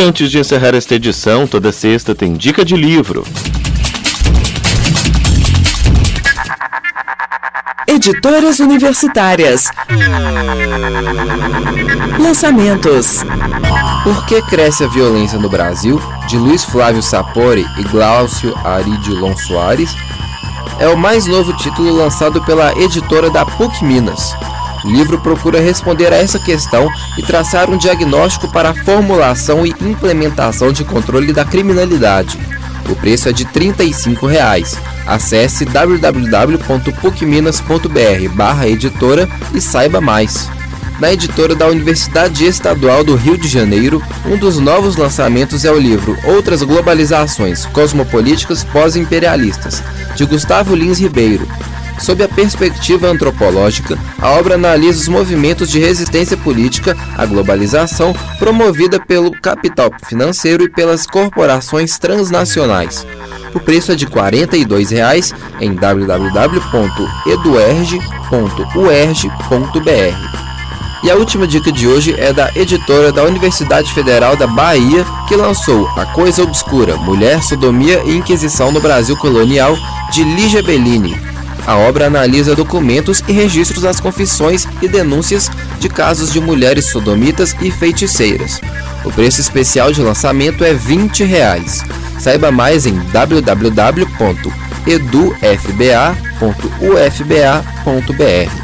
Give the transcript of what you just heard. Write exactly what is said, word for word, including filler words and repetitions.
antes de encerrar esta edição, toda sexta tem dica de livro. Editoras universitárias. Lançamentos. Por que cresce a violência no Brasil? De Luiz Flávio Sapori e Glaucio Aridilon Soares. É o mais novo título lançado pela editora da P U C Minas. O livro procura responder a essa questão e traçar um diagnóstico para a formulação e implementação de controle da criminalidade. O preço é de trinta e cinco reais. Acesse w w w ponto pucminas ponto b r barra editora e saiba mais. Na editora da Universidade Estadual do Rio de Janeiro, um dos novos lançamentos é o livro Outras Globalizações Cosmopolíticas Pós-Imperialistas, de Gustavo Lins Ribeiro. Sob a perspectiva antropológica, a obra analisa os movimentos de resistência política à globalização promovida pelo capital financeiro e pelas corporações transnacionais. O preço é de quarenta e dois reais em w w w ponto eduerg ponto u e r g ponto b r. E a última dica de hoje é da editora da Universidade Federal da Bahia, que lançou A Coisa Obscura, Mulher, Sodomia e Inquisição no Brasil Colonial, de Lígia Bellini. A obra analisa documentos e registros das confissões e denúncias de casos de mulheres sodomitas e feiticeiras. O preço especial de lançamento é vinte reais. Saiba mais em w w w ponto edu f b a ponto u f b a ponto b r.